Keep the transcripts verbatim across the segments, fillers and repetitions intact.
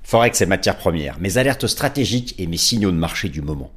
Forex et matières premières, mes alertes stratégiques et mes signaux de marché du moment.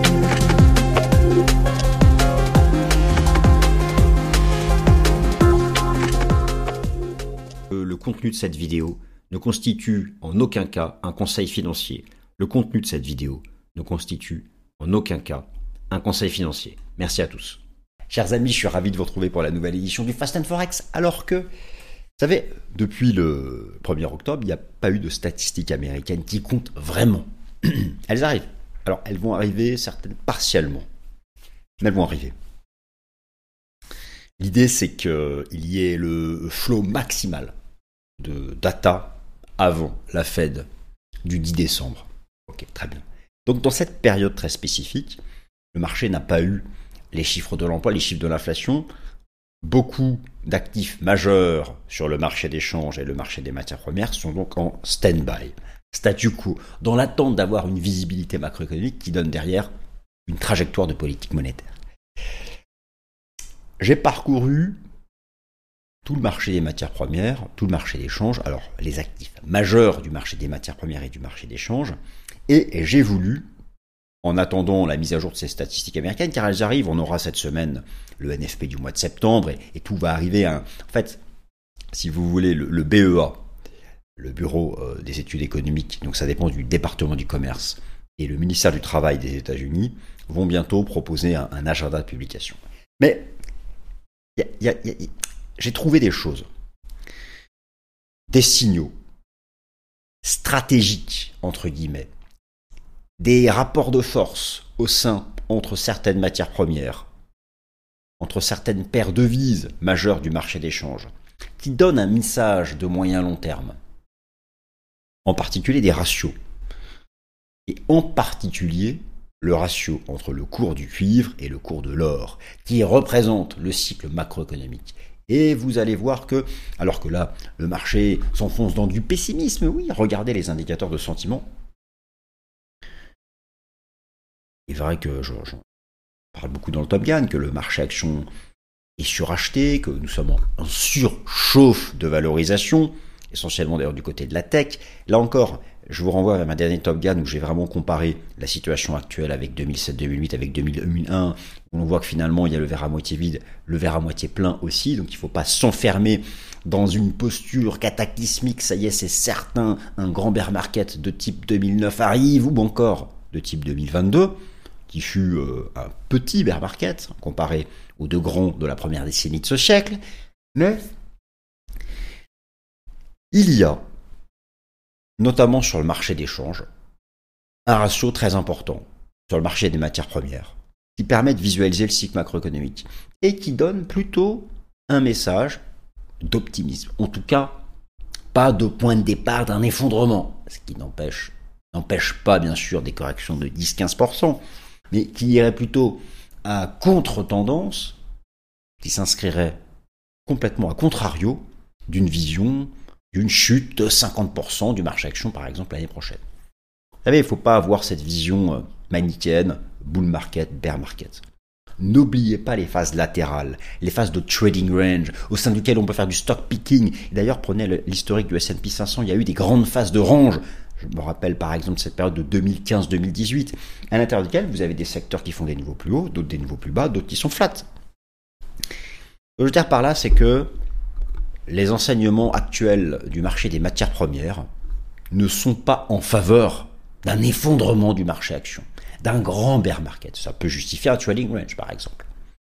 Le contenu de cette vidéo ne constitue en aucun cas un conseil financier. Le contenu de cette vidéo ne constitue en aucun cas un conseil financier. Merci à tous. Chers amis, je suis ravi de vous retrouver pour la nouvelle édition du Fast and Forex, alors que, vous savez, depuis le premier octobre, il n'y a pas eu de statistiques américaines qui comptent vraiment. Elles arrivent. Alors, elles vont arriver, certaines partiellement, mais elles vont arriver. L'idée, c'est qu'il y ait le flow maximal de data avant la Fed du dix décembre. Ok, très bien. Donc, dans cette période très spécifique, le marché n'a pas eu les chiffres de l'emploi, les chiffres de l'inflation. Beaucoup d'actifs majeurs sur le marché des changes et le marché des matières premières sont donc en stand-by, statu quo, dans l'attente d'avoir une visibilité macroéconomique qui donne derrière une trajectoire de politique monétaire. J'ai parcouru tout le marché des matières premières, tout le marché des changes, alors les actifs majeurs du marché des matières premières et du marché des changes, et j'ai voulu, en attendant la mise à jour de ces statistiques américaines, car elles arrivent, on aura cette semaine le N F P du mois de septembre, et, et tout va arriver à un... En fait, si vous voulez, le, le B E A, le Bureau euh, des études économiques, donc ça dépend du département du commerce, et le ministère du Travail des États-Unis, vont bientôt proposer un, un agenda de publication. Mais y a, y a, y a, j'ai trouvé des choses, des signaux stratégiques, entre guillemets, des rapports de force au sein entre certaines matières premières, entre certaines paires de devises majeures du marché d'échange, qui donnent un message de moyen long terme, en particulier des ratios, et en particulier le ratio entre le cours du cuivre et le cours de l'or, qui représente le cycle macroéconomique. Et vous allez voir que, alors que là, le marché s'enfonce dans du pessimisme, oui, regardez les indicateurs de sentiment. Il est vrai que j'en parle beaucoup dans le Top Gun, que le marché action est suracheté, que nous sommes en surchauffe de valorisation, essentiellement d'ailleurs du côté de la tech. Là encore, je vous renvoie vers ma dernière Top Gun où j'ai vraiment comparé la situation actuelle avec deux mille sept deux mille huit, avec deux mille un, où on voit que finalement il y a le verre à moitié vide, le verre à moitié plein aussi, donc il ne faut pas s'enfermer dans une posture cataclysmique, ça y est, c'est certain, un grand bear market de type deux mille neuf arrive, ou encore de type deux mille vingt-deux, qui fut euh, un petit bear market comparé aux deux grands de la première décennie de ce siècle, mais il y a, notamment sur le marché des changes, un ratio très important sur le marché des matières premières, qui permet de visualiser le cycle macroéconomique et qui donne plutôt un message d'optimisme. En tout cas, pas de point de départ d'un effondrement, ce qui n'empêche, n'empêche pas bien sûr des corrections de dix à quinze pour cent, mais qui irait plutôt à contre-tendance, qui s'inscrirait complètement à contrario d'une vision d'une chute de cinquante pour cent du marché action, par exemple, l'année prochaine. Vous savez, il ne faut pas avoir cette vision manichéenne, bull market, bear market. N'oubliez pas les phases latérales, les phases de trading range, au sein duquel on peut faire du stock picking. D'ailleurs, prenez l'historique du S and P cinq cents, il y a eu des grandes phases de range. Je me rappelle par exemple cette période de deux mille quinze deux mille dix-huit, à l'intérieur duquel vous avez des secteurs qui font des niveaux plus hauts, d'autres des niveaux plus bas, d'autres qui sont flats. Ce que je veux dire par là, c'est que les enseignements actuels du marché des matières premières ne sont pas en faveur d'un effondrement du marché action, d'un grand bear market. Ça peut justifier un trading range, par exemple.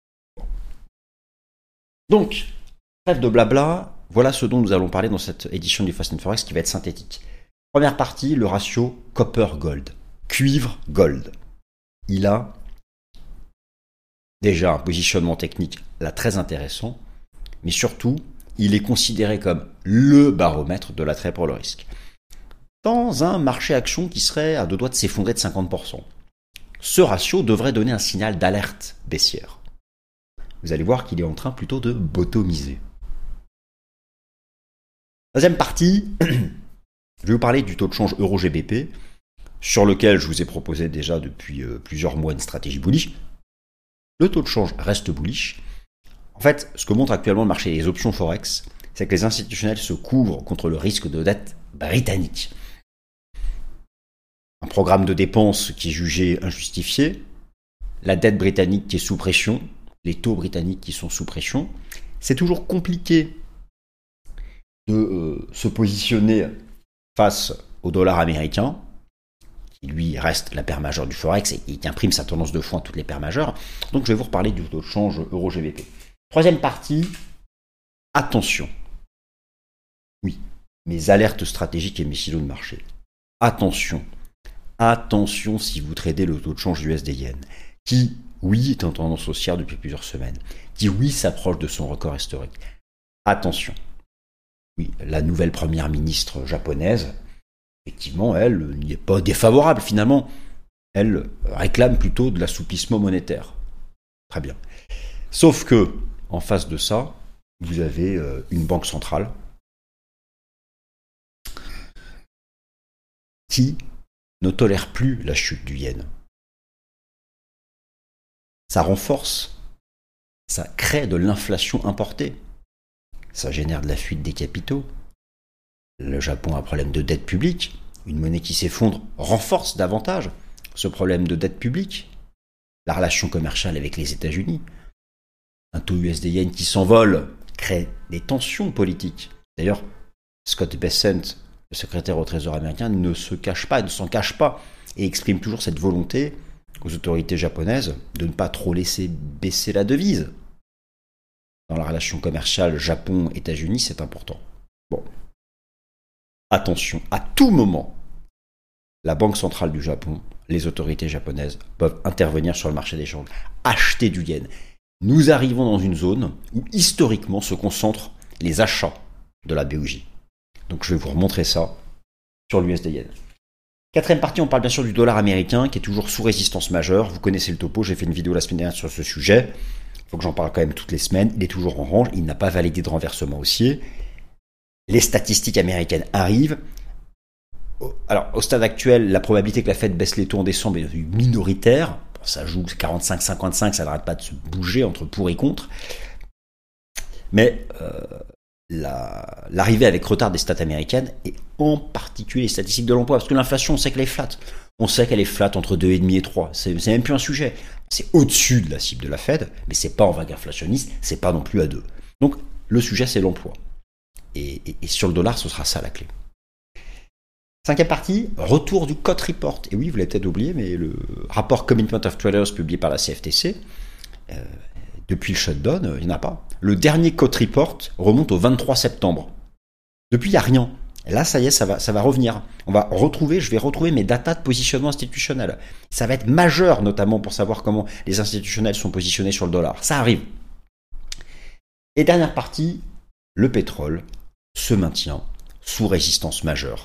Donc, trêve de blabla, voilà ce dont nous allons parler dans cette édition du Fast and Forex qui va être synthétique. Première partie, le ratio copper-gold, cuivre-gold. Il a déjà un positionnement technique là très intéressant, mais surtout, il est considéré comme le baromètre de l'attrait pour le risque. Dans un marché action qui serait à deux doigts de s'effondrer de cinquante pour cent, ce ratio devrait donner un signal d'alerte baissière. Vous allez voir qu'il est en train plutôt de bottomiser. Deuxième partie, je vais vous parler du taux de change euro G B P, sur lequel je vous ai proposé déjà depuis plusieurs mois une stratégie bullish. Le taux de change reste bullish. En fait, ce que montre actuellement le marché des options Forex, c'est que les institutionnels se couvrent contre le risque de dette britannique. programme de dépenses qui est jugé injustifié, la dette britannique qui est sous pression, les taux britanniques qui sont sous pression. C'est toujours compliqué de euh, se positionner face au dollar américain, qui lui reste la paire majeure du Forex et qui imprime sa tendance de fond à toutes les paires majeures. Donc je vais vous reparler du taux de change euro-G B P. Troisième partie, attention. Oui, mes alertes stratégiques et mes silos de marché. Attention. Attention si vous tradez le taux de change U S D-Yen, qui, oui, est en tendance haussière depuis plusieurs semaines, qui, oui, s'approche de son record historique. Attention. Oui, la nouvelle première ministre japonaise, effectivement, elle n'y est pas défavorable finalement. Elle réclame plutôt de l'assouplissement monétaire. Très bien. Sauf que, en face de ça, vous avez euh, une banque centrale qui ne tolère plus la chute du yen. Ça renforce, ça crée de l'inflation importée. Ça génère de la fuite des capitaux. Le Japon a un problème de dette publique. Une monnaie qui s'effondre renforce davantage ce problème de dette publique. La relation commerciale avec les États-Unis. Un taux U S D-Yen qui s'envole crée des tensions politiques. D'ailleurs, Scott Bessent, le secrétaire au Trésor américain, ne se cache pas, ne s'en cache pas, et exprime toujours cette volonté aux autorités japonaises de ne pas trop laisser baisser la devise. Dans la relation commerciale Japon-États-Unis, c'est important. Bon. Attention, à tout moment, la Banque centrale du Japon, les autorités japonaises peuvent intervenir sur le marché des changes, acheter du yen. Nous arrivons dans une zone où historiquement se concentrent les achats de la B O J. Donc je vais vous remontrer ça sur l'U S D-Yen. Quatrième partie, on parle bien sûr du dollar américain qui est toujours sous résistance majeure. Vous connaissez le topo, j'ai fait une vidéo la semaine dernière sur ce sujet. Il faut que j'en parle quand même toutes les semaines. Il est toujours en range, il n'a pas validé de renversement haussier. Les statistiques américaines arrivent. Alors, au stade actuel, la probabilité que la Fed baisse les taux en décembre est minoritaire. Ça joue quarante-cinq à cinquante-cinq, ça n'arrête pas de se bouger entre pour et contre. Mais euh, la, l'arrivée avec retard des stats américaines, et en particulier les statistiques de l'emploi, parce que l'inflation, on sait qu'elle est flat. On sait qu'elle est flat entre deux virgule cinq et trois. C'est, c'est même plus un sujet. C'est au-dessus de la cible de la Fed, mais c'est pas en vague inflationniste, c'est pas non plus à deux. Donc, le sujet, c'est l'emploi. Et, et, et sur le dollar, ce sera ça la clé. Cinquième partie, retour du Cote Report. Et oui, vous l'avez peut-être oublié, mais le rapport Commitment of Traders publié par la C F T C, euh, depuis le shutdown, euh, il n'y en a pas. Le dernier Cote Report remonte au vingt-trois septembre. Depuis, il n'y a rien. Et là, ça y est, ça va, ça va revenir. On va retrouver, je vais retrouver mes datas de positionnement institutionnel. Ça va être majeur, notamment pour savoir comment les institutionnels sont positionnés sur le dollar. Ça arrive. Et dernière partie, le pétrole se maintient sous résistance majeure.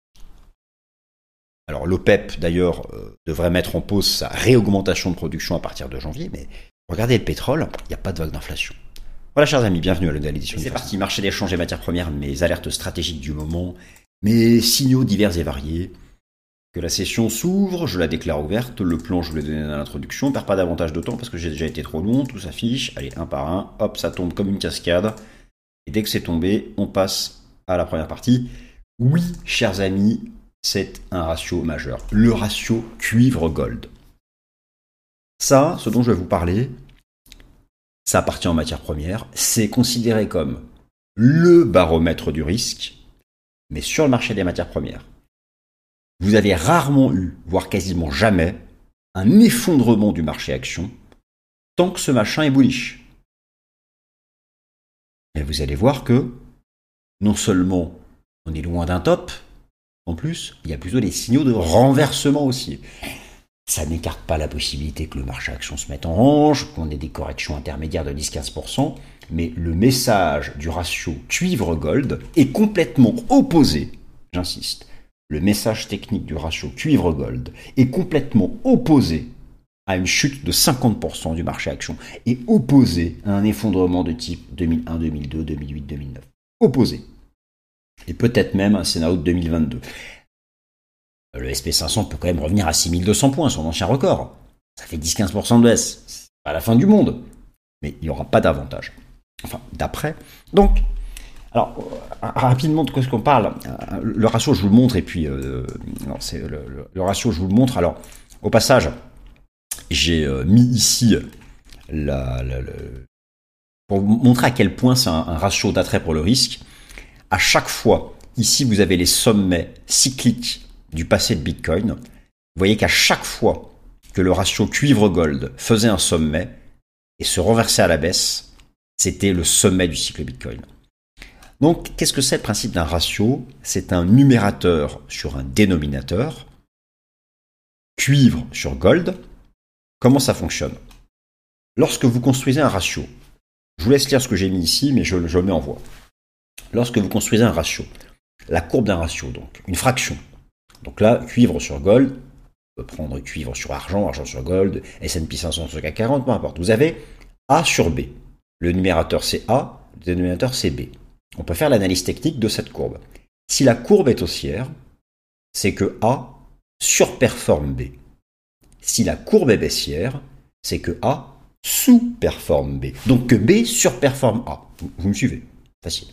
Alors l'OPEP d'ailleurs euh, devrait mettre en pause sa réaugmentation de production à partir de janvier, mais regardez le pétrole, il n'y a pas de vague d'inflation. Voilà chers amis, bienvenue à la nouvelle édition. C'est parti, marché d'échange et matières premières, mes alertes stratégiques du moment, mes signaux divers et variés. Que la session s'ouvre, je la déclare ouverte, le plan je vous l'ai donné dans l'introduction, on perd pas davantage de temps parce que j'ai déjà été trop long, tout s'affiche, allez un par un, hop ça tombe comme une cascade, et dès que c'est tombé, on passe à la première partie. Oui chers amis, c'est un ratio majeur, le ratio cuivre-gold. Ça, ce dont je vais vous parler, ça appartient en matière première, c'est considéré comme le baromètre du risque, mais sur le marché des matières premières. Vous avez rarement eu, voire quasiment jamais, un effondrement du marché action tant que ce machin est bullish. Et vous allez voir que non seulement on est loin d'un top, en plus, il y a plutôt des signaux de renversement haussier. Ça n'écarte pas la possibilité que le marché action se mette en range, qu'on ait des corrections intermédiaires de dix à quinze pour cent, mais le message du ratio cuivre-gold est complètement opposé, j'insiste, le message technique du ratio cuivre-gold est complètement opposé à une chute de cinquante pour cent du marché action et opposé à un effondrement de type deux mille un, deux mille deux, deux mille huit, deux mille neuf. Opposé. Et peut-être même un scénario de deux mille vingt-deux. Le S and P cinq cents peut quand même revenir à six mille deux cents points, son ancien record. Ça fait dix à quinze pour cent de baisse. C'est pas la fin du monde. Mais il n'y aura pas d'avantage. Enfin, d'après. Donc, Alors, euh, rapidement, de quoi est-ce qu'on parle? Euh, Le ratio, je vous le montre, et puis... Euh, non, c'est le, le- le ratio, je vous le montre. Alors, au passage, j'ai euh, mis ici la, la- le- pour vous montrer à quel point c'est un, un ratio d'attrait pour le risque. À chaque fois, ici, vous avez les sommets cycliques du passé de Bitcoin. Vous voyez qu'à chaque fois que le ratio cuivre-gold faisait un sommet et se renversait à la baisse, c'était le sommet du cycle Bitcoin. Donc, qu'est-ce que c'est le principe d'un ratio? C'est un numérateur sur un dénominateur, cuivre sur gold. Comment ça fonctionne? Lorsque vous construisez un ratio, je vous laisse lire ce que j'ai mis ici, mais je, je le mets en voix. Lorsque vous construisez un ratio, la courbe d'un ratio, donc une fraction. Donc là, cuivre sur gold, on peut prendre cuivre sur argent, argent sur gold, S and P cinq cents sur C A C quarante, peu importe. Vous avez A sur B. Le numérateur c'est A, le dénominateur c'est B. On peut faire l'analyse technique de cette courbe. Si la courbe est haussière, c'est que A surperforme B. Si la courbe est baissière, c'est que A sous-performe B. Donc que B surperforme A. Vous, vous me suivez? Facile.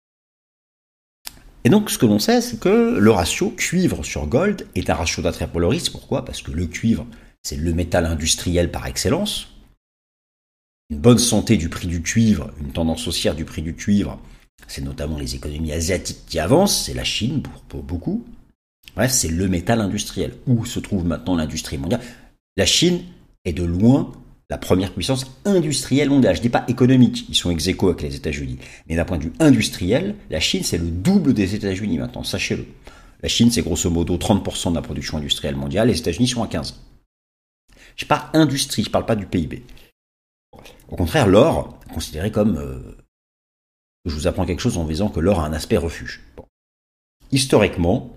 Et donc, ce que l'on sait, c'est que le ratio cuivre sur gold est un ratio d'attrait pour le risque. Pourquoi? Parce que le cuivre, c'est le métal industriel par excellence. Une bonne santé du prix du cuivre, une tendance haussière du prix du cuivre, c'est notamment les économies asiatiques qui avancent, c'est la Chine pour, pour beaucoup. Bref, c'est le métal industriel. Où se trouve maintenant l'industrie mondiale? La Chine est de loin la première puissance industrielle mondiale. Je ne dis pas économique, ils sont ex aequo avec les États-Unis. Mais d'un point de vue industriel, la Chine, c'est le double des États-Unis maintenant, sachez-le. La Chine, c'est grosso modo trente pour cent de la production industrielle mondiale, les États-Unis sont à quinze pour cent. Je ne parle industrie, je ne parle pas du P I B. Au contraire, l'or est considéré comme... Euh, je vous apprends quelque chose en disant que l'or a un aspect refuge. Bon. Historiquement,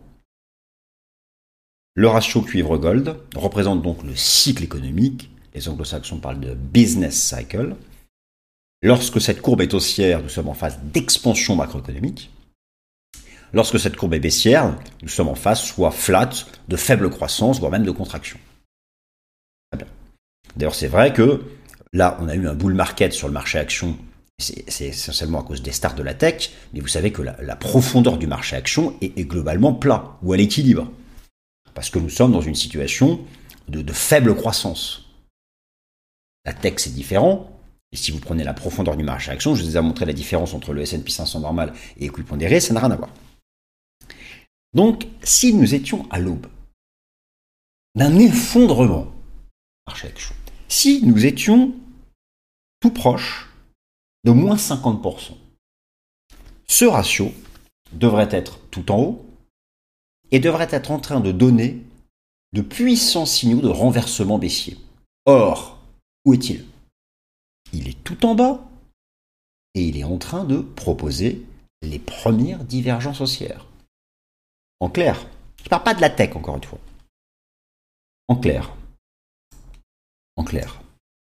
le ratio cuivre-gold représente donc le cycle économique. Les anglo-saxons parlent de business cycle. Lorsque cette courbe est haussière, nous sommes en phase d'expansion macroéconomique. Lorsque cette courbe est baissière, nous sommes en phase soit flat, de faible croissance, voire même de contraction. Très bien. D'ailleurs, c'est vrai que là, on a eu un bull market sur le marché action. C'est, c'est essentiellement à cause des stars de la tech, mais vous savez que la, la profondeur du marché action est, est globalement plat, ou à l'équilibre. Parce que nous sommes dans une situation de, de faible croissance. La tech, c'est différent. Et si vous prenez la profondeur du marché action, je vous ai montré la différence entre le S and P cinq cents normal et équipondéré, ça n'a rien à voir. Donc, si nous étions à l'aube d'un effondrement du marché action, si nous étions tout proche de moins cinquante pour cent, ce ratio devrait être tout en haut et devrait être en train de donner de puissants signaux de renversement baissier. Or, où est-il? Il est tout en bas et il est en train de proposer les premières divergences haussières. En clair, je ne parle pas de la tech encore une fois. En clair, en clair.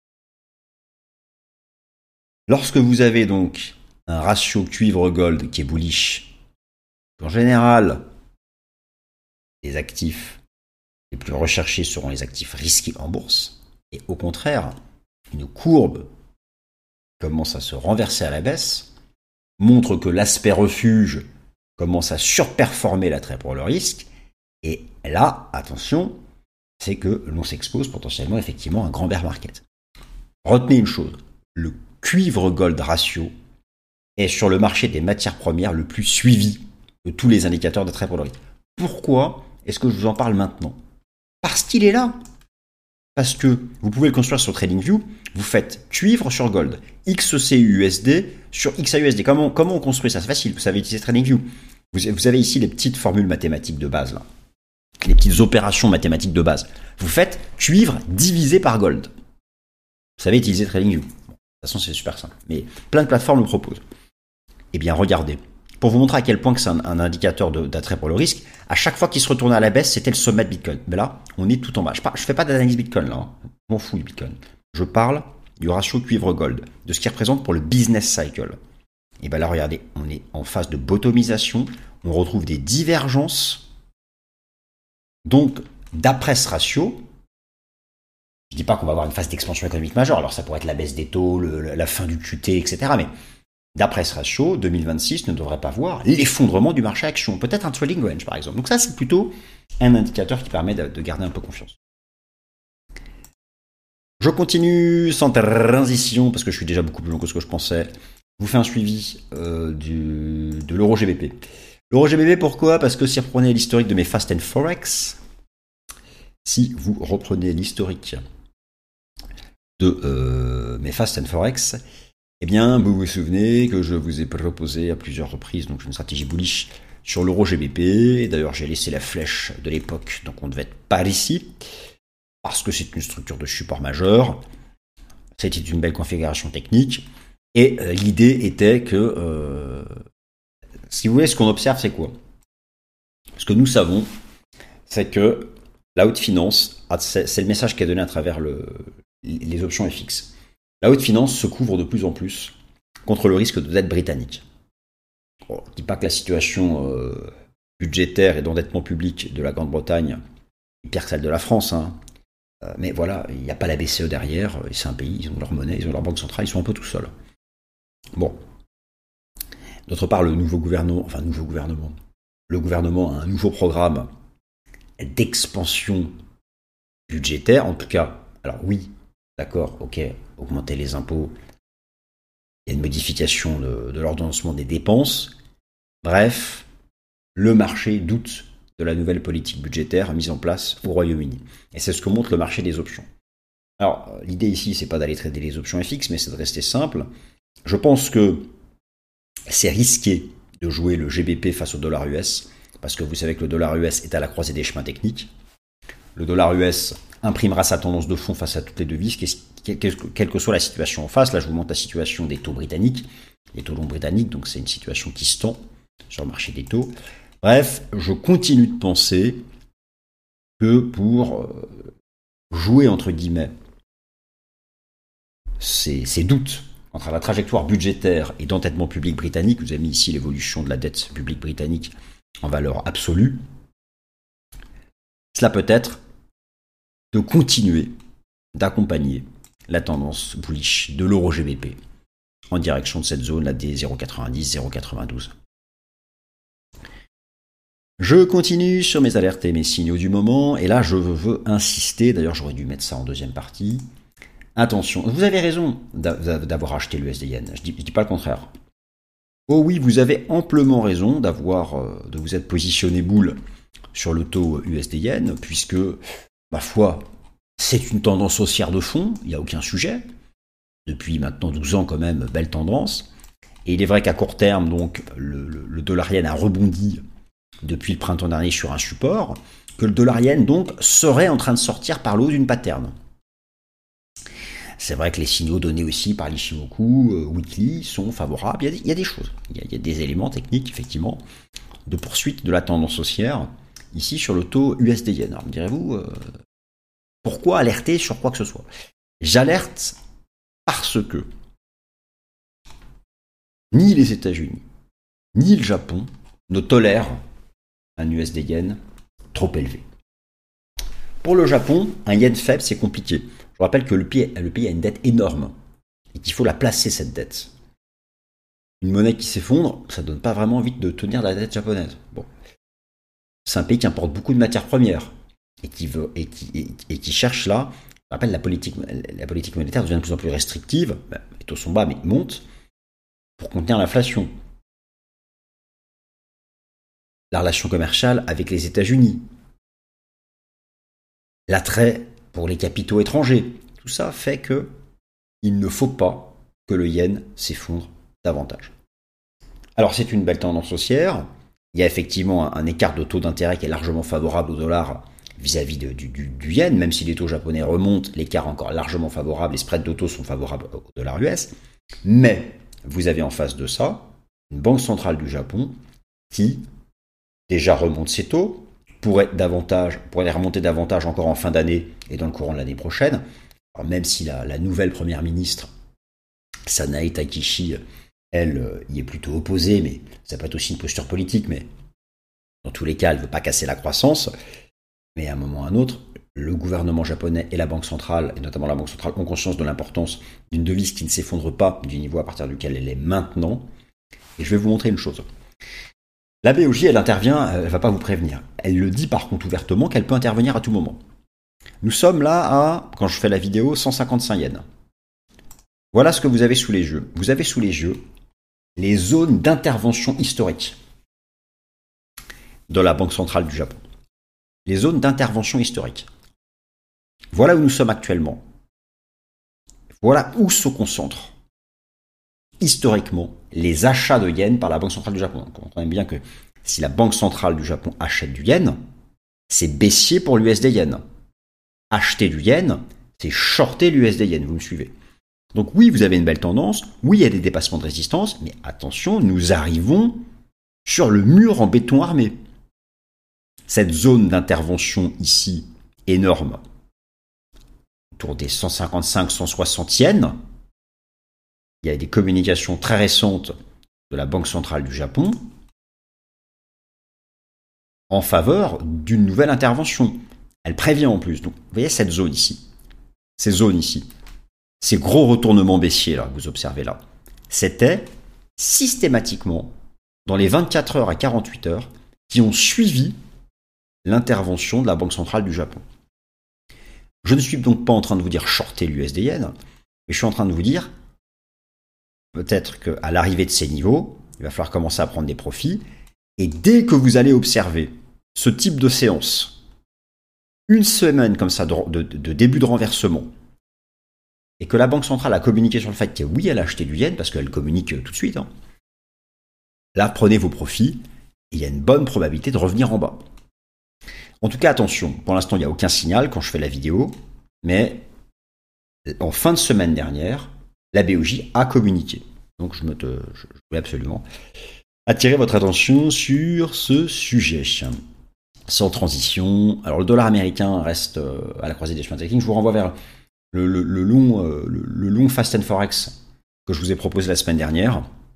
Lorsque vous avez donc un ratio cuivre-gold qui est bullish, en général, les actifs les plus recherchés seront les actifs risqués en bourse, et au contraire, une courbe commence à se renverser à la baisse, montre que l'aspect refuge commence à surperformer l'attrait pour le risque, et là, attention, c'est que l'on s'expose potentiellement effectivement à un grand bear market. Retenez une chose, le cuivre-gold ratio est sur le marché des matières premières le plus suivi de tous les indicateurs d'attrait pour le risque. Pourquoi est-ce que je vous en parle maintenant? Parce qu'il est là. Parce que vous pouvez le construire sur TradingView, vous faites cuivre sur gold, X C U S D sur X A U S D. Comment, comment on construit ça? C'est facile, vous savez utiliser TradingView. Vous, vous avez ici les petites formules mathématiques de base, là. Les petites opérations mathématiques de base. Vous faites cuivre divisé par gold. Vous savez utiliser TradingView. Bon, de toute façon, c'est super simple. Mais plein de plateformes le proposent. Eh bien, regardez. Pour vous montrer à quel point que c'est un, un indicateur de, d'attrait pour le risque, à chaque fois qu'il se retournait à la baisse, c'était le sommet de Bitcoin. Mais là, on est tout en bas. Je ne fais pas d'analyse Bitcoin là. Hein. Je m'en fous du Bitcoin. Je parle du ratio cuivre-gold, de ce qu'il représente pour le business cycle. Et bien là, regardez, on est en phase de bottomisation. On retrouve des divergences. Donc, d'après ce ratio, je ne dis pas qu'on va avoir une phase d'expansion économique majeure. Alors, ça pourrait être la baisse des taux, le, la fin du Q T, et cetera. Mais d'après ce ratio, deux mille vingt-six ne devrait pas voir l'effondrement du marché action. Peut-être un trading range, par exemple. Donc ça, c'est plutôt un indicateur qui permet de, de garder un peu confiance. Je continue sans transition, parce que je suis déjà beaucoup plus long que ce que je pensais. Je vous fais un suivi euh, du, de l'euro G B P. L'euro G B P, pourquoi? Parce que si vous reprenez l'historique de mes Fast and Forex, si vous reprenez l'historique de euh, mes Fast and Forex, eh bien, vous vous souvenez que je vous ai proposé à plusieurs reprises donc une stratégie bullish sur l'euro G B P. D'ailleurs, j'ai laissé la flèche de l'époque, donc on devait être par ici, parce que c'est une structure de support majeur. C'était une belle configuration technique. Et euh, l'idée était que, euh, si vous voulez, ce qu'on observe, c'est quoi? Ce que nous savons, c'est que la haute finance, c'est, c'est le message qui est donné à travers le, les options F X. La haute finance se couvre de plus en plus contre le risque de dette britannique. Bon, je ne dis pas que la situation euh, budgétaire et d'endettement public de la Grande-Bretagne est pire que celle de la France, hein. Euh, mais voilà, il n'y a pas la B C E derrière, c'est un pays, ils ont leur monnaie, ils ont leur banque centrale, ils sont un peu tout seuls. Bon. D'autre part, le nouveau gouvernement, enfin nouveau gouvernement, le gouvernement a un nouveau programme d'expansion budgétaire, en tout cas, alors oui, d'accord, ok, augmenter les impôts, il y a une modification de, de l'ordonnancement des dépenses, bref, le marché doute de la nouvelle politique budgétaire mise en place au Royaume-Uni. Et c'est ce que montre le marché des options. Alors, l'idée ici, c'est pas d'aller trader les options F X, mais c'est de rester simple. Je pense que c'est risqué de jouer le G B P face au dollar U S, parce que vous savez que le dollar U S est à la croisée des chemins techniques. Le dollar U S imprimera sa tendance de fond face à toutes les devises, quelle que soit la situation en face. Là, je vous montre la situation des taux britanniques, les taux longs britanniques, donc c'est une situation qui se tend sur le marché des taux. Bref, je continue de penser que pour jouer, entre guillemets, ces, ces doutes entre la trajectoire budgétaire et d'endettement public britannique, vous avez mis ici l'évolution de la dette publique britannique en valeur absolue, cela peut être de continuer d'accompagner la tendance bullish de l'euro G B P en direction de cette zone, là, des zéro virgule quatre-vingt-dix zéro virgule quatre-vingt-douze. Je continue sur mes alertes et mes signaux du moment, et là je veux insister, d'ailleurs j'aurais dû mettre ça en deuxième partie. Attention, vous avez raison d'avoir acheté l'U S D yen, je dis, je dis pas le contraire. Oh oui, vous avez amplement raison d'avoir, de vous être positionné boule sur le taux U S D yen, puisque, ma foi, c'est une tendance haussière de fond, il n'y a aucun sujet. Depuis maintenant douze ans quand même, belle tendance. Et il est vrai qu'à court terme, donc, le, le, le dollar yen a rebondi depuis le printemps dernier sur un support, que le dollar yen donc serait en train de sortir par le haut d'une pattern. C'est vrai que les signaux donnés aussi par l'Ishimoku euh, Weekly sont favorables. Il y a des, il y a des choses, il y a, il y a des éléments techniques effectivement de poursuite de la tendance haussière ici sur le taux U S D yen. Alors me direz-vous, euh, pourquoi alerter sur quoi que ce soit? J'alerte parce que ni les États-Unis ni le Japon ne tolèrent un U S D yen trop élevé. Pour le Japon, un yen faible, c'est compliqué. Je rappelle que le pays, le pays a une dette énorme et qu'il faut la placer, cette dette. Une monnaie qui s'effondre, ça ne donne pas vraiment envie de tenir la dette japonaise. Bon. C'est un pays qui importe beaucoup de matières premières et qui, veut, et qui, et, et qui cherche là, je rappelle, la politique, la politique monétaire devient de plus en plus restrictive, ben, les taux sont bas mais ils montent pour contenir l'inflation. La relation commerciale avec les États-Unis, l'attrait pour les capitaux étrangers, tout ça fait que il ne faut pas que le yen s'effondre davantage. Alors c'est une belle tendance haussière, il y a effectivement un, un écart de taux d'intérêt qui est largement favorable au dollar vis-à-vis de, du, du, du yen, même si les taux japonais remontent, l'écart est encore largement favorable, les spreads de taux sont favorables au dollar U S, mais vous avez en face de ça une banque centrale du Japon qui déjà remonte ses taux, pourrait davantage, pourrait les remonter davantage encore en fin d'année et dans le courant de l'année prochaine. Alors même si la, la nouvelle première ministre, Sanae Takeshi, elle, y est plutôt opposée, mais ça peut être aussi une posture politique, mais dans tous les cas, elle ne veut pas casser la croissance. Mais à un moment ou à un autre, le gouvernement japonais et la banque centrale, et notamment la banque centrale, ont conscience de l'importance d'une devise qui ne s'effondre pas du niveau à partir duquel elle est maintenant. Et je vais vous montrer une chose. La B O J, elle intervient, elle ne va pas vous prévenir. Elle le dit par contre ouvertement qu'elle peut intervenir à tout moment. Nous sommes là à, quand je fais la vidéo, cent cinquante-cinq yens. Voilà ce que vous avez sous les yeux. Vous avez sous les yeux les zones d'intervention historique de la Banque centrale du Japon. Les zones d'intervention historique. Voilà où nous sommes actuellement. Voilà où se concentrent historiquement les achats de yens par la Banque centrale du Japon. Donc, on comprend bien que si la Banque centrale du Japon achète du yen, c'est baissier pour l'U S D yen. Acheter du yen, c'est shorter l'U S D yen, vous me suivez. Donc oui, vous avez une belle tendance, oui, il y a des dépassements de résistance, mais attention, nous arrivons sur le mur en béton armé. Cette zone d'intervention ici, énorme, autour des cent cinquante-cinq à cent soixante yens, il y a des communications très récentes de la Banque centrale du Japon en faveur d'une nouvelle intervention. Elle prévient en plus. Donc, vous voyez cette zone ici, ces zones ici, ces gros retournements baissiers là que vous observez là, c'était systématiquement dans les vingt-quatre heures à quarante-huit heures qui ont suivi l'intervention de la Banque centrale du Japon. Je ne suis donc pas en train de vous dire shorter l'U S D yen, mais je suis en train de vous dire peut-être qu'à l'arrivée de ces niveaux, il va falloir commencer à prendre des profits, et dès que vous allez observer ce type de séance, une semaine comme ça de, de, de début de renversement, et que la Banque centrale a communiqué sur le fait que oui, elle a acheté du yen, parce qu'elle communique tout de suite, hein, là, prenez vos profits, et il y a une bonne probabilité de revenir en bas. En tout cas, attention, pour l'instant, il n'y a aucun signal quand je fais la vidéo, mais en fin de semaine dernière, la B O J a communiqué. Donc, je, me te, je voulais absolument attirer votre attention sur ce sujet. Sans transition. Alors, le dollar américain reste à la croisée des chemins techniques. Je vous renvoie vers le, le, le, long, le, le long Fast and Forex que je vous ai proposé la semaine dernière.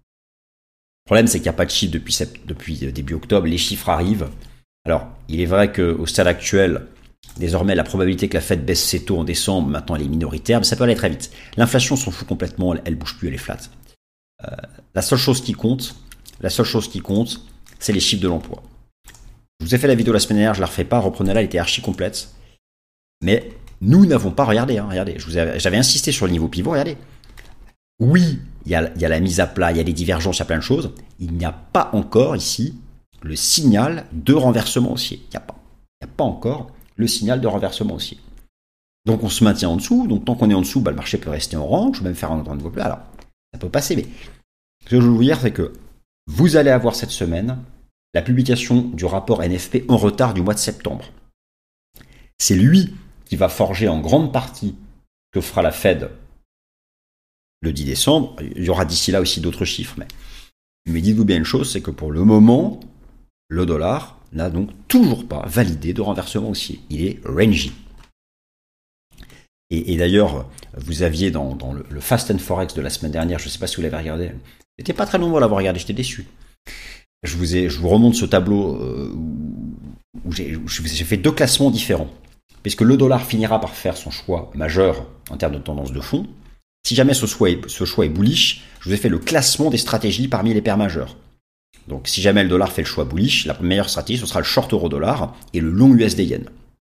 Le problème, c'est qu'il n'y a pas de chiffres depuis, depuis début octobre. Les chiffres arrivent. Alors, il est vrai qu'au stade actuel, désormais, la probabilité que la Fed baisse ses taux en décembre, maintenant, elle est minoritaire, mais ça peut aller très vite. L'inflation s'en fout complètement, elle ne bouge plus, elle est flat. Euh, la seule chose qui compte, la seule chose qui compte, c'est les chiffres de l'emploi. Je vous ai fait la vidéo la semaine dernière, je ne la refais pas, reprenez-la, elle était archi complète. Mais nous n'avons pas regardé, hein, regardez, je vous avais, j'avais insisté sur le niveau pivot, regardez. Oui, il y a, il y a la mise à plat, il y a les divergences, il y a plein de choses. Il n'y a pas encore ici le signal de renversement haussier. Il n'y a pas. Il n'y a pas encore le signal de renversement haussier. Donc on se maintient en dessous. Donc tant qu'on est en dessous, bah, le marché peut rester en range, même faire un grand niveau plat. Alors, ça peut passer, mais ce que je veux vous dire, c'est que vous allez avoir cette semaine la publication du rapport N F P en retard du mois de septembre. C'est lui qui va forger en grande partie ce que fera la Fed le dix décembre. Il y aura d'ici là aussi d'autres chiffres. Mais, mais dites-vous bien une chose, c'est que pour le moment, le dollar n'a donc toujours pas validé de renversement haussier. Il est rangy. Et, et d'ailleurs, vous aviez dans, dans le, le Fast and Forex de la semaine dernière, je ne sais pas si vous l'avez regardé, j'étais pas très nombreux à l'avoir regardé, j'étais déçu. Je vous, ai, je vous remonte ce tableau euh, où, où j'ai, j'ai fait deux classements différents. Puisque le dollar finira par faire son choix majeur en termes de tendance de fond. Si jamais ce choix est, ce choix est bullish, je vous ai fait le classement des stratégies parmi les paires majeures. Donc si jamais le dollar fait le choix bullish, la meilleure stratégie, ce sera le short euro-dollar et le long U S D yen.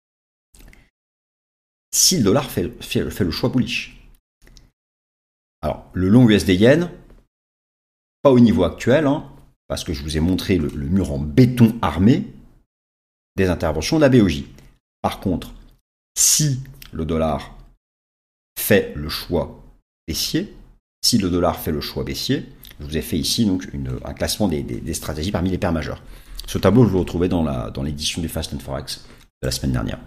Si le dollar fait, fait, fait le choix bullish. Alors, le long U S D yen, pas au niveau actuel, hein, parce que je vous ai montré le, le mur en béton armé des interventions de la B O J. Par contre, si le dollar fait le choix baissier, si le dollar fait le choix baissier, je vous ai fait ici donc une, un classement des, des, des stratégies parmi les paires majeures. Ce tableau, je vous le retrouvez dans, la, dans l'édition du Fast and Forex de la semaine dernière.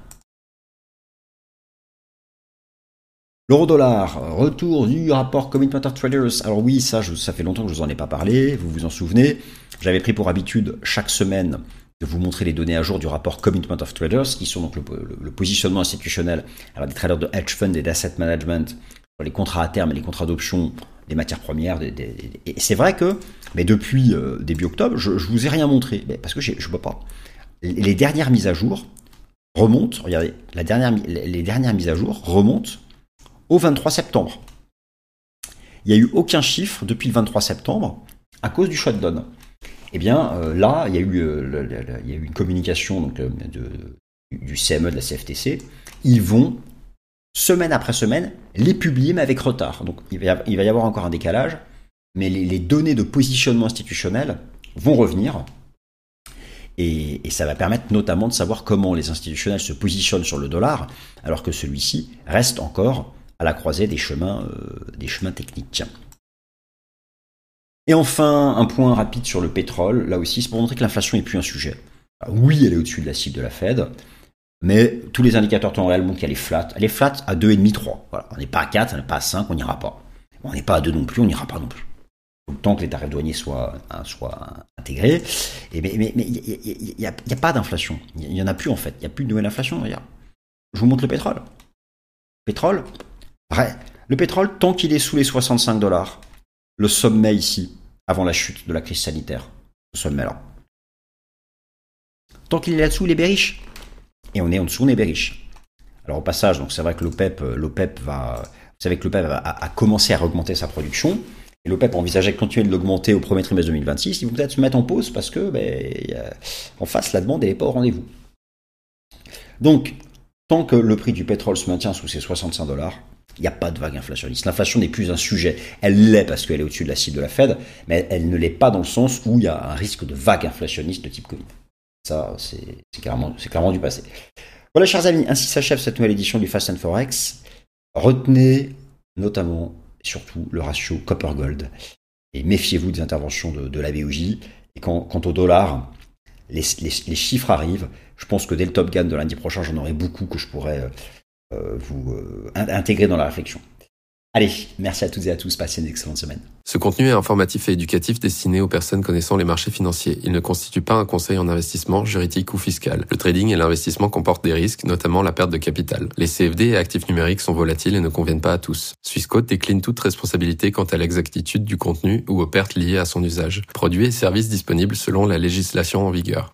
L'euro-dollar, retour du rapport Commitment of Traders. Alors oui, ça, je, ça fait longtemps que je vous en ai pas parlé, vous vous en souvenez. J'avais pris pour habitude chaque semaine de vous montrer les données à jour du rapport Commitment of Traders, qui sont donc le, le, le positionnement institutionnel alors des traders de hedge fund et d'asset management sur les contrats à terme et les contrats d'options, des matières premières. Des, des, des, et c'est vrai que mais depuis euh, début octobre, je ne vous ai rien montré, mais parce que je ne peux pas. Les dernières mises à jour remonte, regardez, la dernière, les dernières mises à jour remontent au vingt-trois septembre. Il n'y a eu aucun chiffre depuis le vingt-trois septembre à cause du shutdown. Eh bien, euh, là, il y a eu, euh, le, le, le, il y a eu une communication donc, euh, de, du C M E, de la C F T C. Ils vont, semaine après semaine, les publier, mais avec retard. Donc, il va y avoir, il va y avoir encore un décalage, mais les, les données de positionnement institutionnel vont revenir. Et, et ça va permettre notamment de savoir comment les institutionnels se positionnent sur le dollar, alors que celui-ci reste encore à la croisée des chemins, euh, des chemins techniques. Et enfin, un point rapide sur le pétrole. Là aussi, c'est pour montrer que l'inflation n'est plus un sujet. Alors, oui, elle est au-dessus de la cible de la Fed, mais tous les indicateurs temps réel montrent qu'elle est flat. Elle est flat à deux virgule cinq trois. Voilà. On n'est pas à quatre, on n'est pas à cinq, on n'ira pas. On n'est pas à deux non plus, on n'ira pas non plus. Le temps que les tarifs douaniers soient, soient intégrés. Et mais mais, mais il n'y a, a, a pas d'inflation. Il n'y en a plus en fait. Il n'y a plus de nouvelle inflation. Regarde. Je vous montre le pétrole. Pétrole. Ouais. Le pétrole, tant qu'il est sous les soixante-cinq dollars, le sommet ici, avant la chute de la crise sanitaire, ce sommet-là. Tant qu'il est là-dessous, il est bearish. Et on est en dessous, on est bearish. Alors au passage, donc c'est vrai que l'OPEP, l'OPEP va, vous savez que l'OPEP a, a, a commencé à augmenter sa production. Et l'OPEP envisageait de continuer de l'augmenter au premier trimestre deux mille vingt-six. Ils vont peut-être se mettre en pause parce que, ben, en face, la demande n'est pas au rendez-vous. Donc, tant que le prix du pétrole se maintient sous ces soixante-cinq dollars, il n'y a pas de vague inflationniste. L'inflation n'est plus un sujet. Elle l'est parce qu'elle est au-dessus de la cible de la Fed, mais elle ne l'est pas dans le sens où il y a un risque de vague inflationniste de type Covid. Ça, c'est, c'est, clairement, c'est clairement du passé. Voilà, chers amis, ainsi s'achève cette nouvelle édition du Fast and Forex. Retenez notamment, surtout, le ratio Copper-Gold. Et méfiez-vous des interventions de, de la B O J. Et quand, quant au dollar, les, les, les chiffres arrivent. Je pense que dès le Top Gun de lundi prochain, j'en aurai beaucoup que je pourrais euh, vous euh, intégrer dans la réflexion. Allez, merci à toutes et à tous, passez une excellente semaine. Ce contenu est informatif et éducatif destiné aux personnes connaissant les marchés financiers. Il ne constitue pas un conseil en investissement, juridique ou fiscal. Le trading et l'investissement comportent des risques, notamment la perte de capital. Les C F D et actifs numériques sont volatiles et ne conviennent pas à tous. Swissquote décline toute responsabilité quant à l'exactitude du contenu ou aux pertes liées à son usage. Produits et services disponibles selon la législation en vigueur.